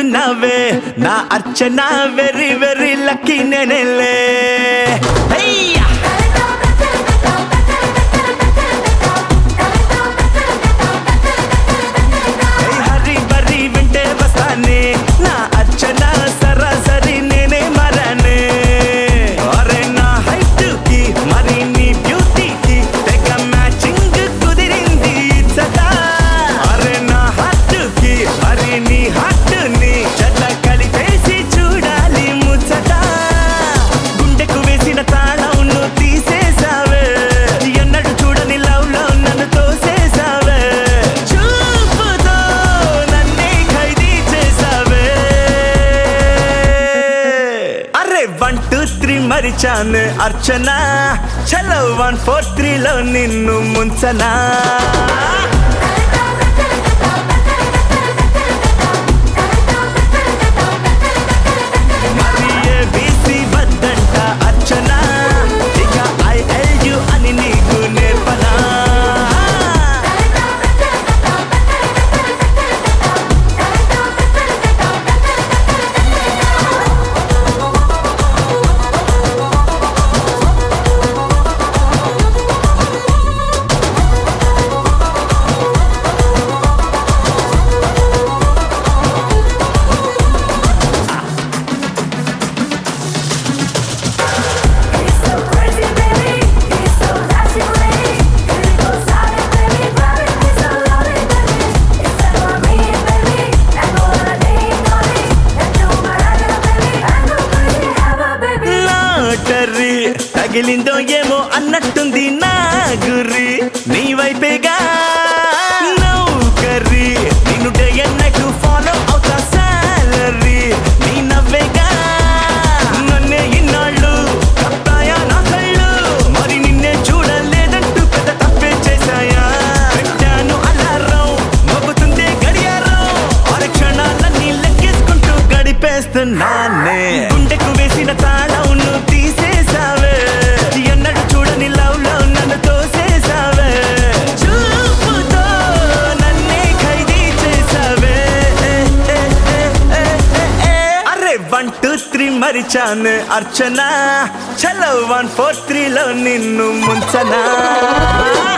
దొరికినవే నా Archana very very lucky నేనేలే హరి బరి వింటే వస్తానే నా అర్చన సరాసరి నేనే మరానే అరే నా హైట్ కి మరి నీ బ్యూటీకి తెగ మ్యాచింగ్ కుదిరింది సదా అరే నా హార్ట్ కి మరి నీ హార్ట్ ని జత కలిపేసి చూడాలి ముచ్చట గుండెకు వేసిన తాళం నువ్వు తీసేసావే ఎన్నడు చూడని లవ్ లో నన్ను తోసేసావే చూపుతో నన్నే ఖైదీ చేసావే అరే 1 2 3 మరిచాను అర్చన చలో 1 4 3 లో నిన్ను ముంచనా మరి ABC వద్దంట అర్చన ఇక ILU అని నీకు నేర్పనా He's so crazy, baby. He's so nasty, baby. He goes out and baby, grab it. He's so lovely, baby. He's so me, baby. And go on a date, naughty. And do my regular, baby. And go crazy, have a baby. Lottery తగిలిందో ఏమో అన్నట్టుంది నా గురి నీ వైపేగా నౌకరీ నిన్ను day and night follow అవుతా సాలరీ నీ నవ్వేగా నన్నే ఇన్నాళ్ళు కప్పాయా నా కళ్ళు మరి నిన్నే చూడలేదంటూ పెద్ద తప్పే చేశాయా పెట్టాను అలారం మోగుతుందే గడియారం ఆరు క్షణాలన్నీ లెక్కేసుకుంటూ గడిపేస్తున్నానే గుండెకు వేసిన తాళం నువ్వు తీసేసావే ఎన్నడు చూడని లవ్ లో నన్ను తోసేసావే చూపుతో నన్నే ఖైదీ చేసావే అరే 1 2 3 మరిచాను అర్చన చలో 1 4 3 లో నిన్ను ముంచనా